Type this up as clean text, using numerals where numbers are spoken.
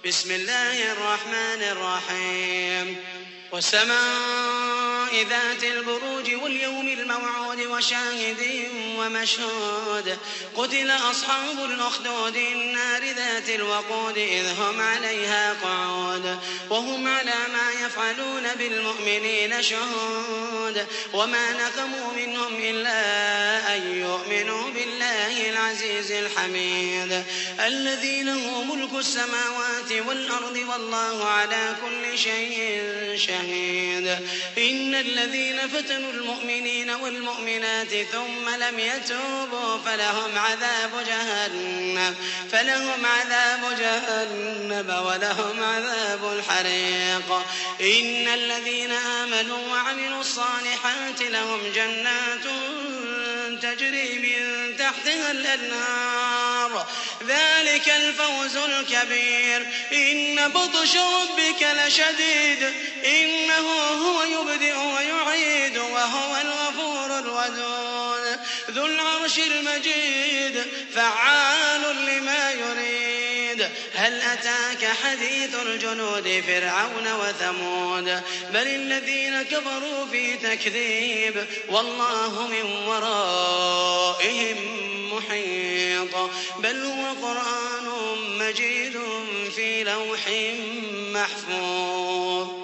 بسم الله الرحمن الرحيم والسماء ذات البروج واليوم الموعود وشاهد ومشهود قتل أصحاب الأخدود النار ذات الوقود إذ هم عليها قعود وهم على ما يفعلون بالمؤمنين شهود وما نقموا منهم إلا أن يؤمنوا بالله العزيز الحميد الذي له ملك السماوات والأرض والله على كل شيء شهيد إن الذين فتنوا المؤمنين والمؤمنات ثم لم يتوبوا فلهم عذاب جهنم ولهم عذاب الحريق إن الذين آمنوا وعملوا الصالحات لهم جنات تجري من تحتها الأنهار ذلك الفوز الكبير إن بطش ربك لشديد إنه هو يبدئ ويعيد وهو الغفور الودود ذو العرش المجيد فعال لما يريد هل أتاك حديث الجنود فرعون وثمود بل الذين كفروا في تكذيب والله من ورائهم محيط بل هو قرآن مجيد في لوح محفوظ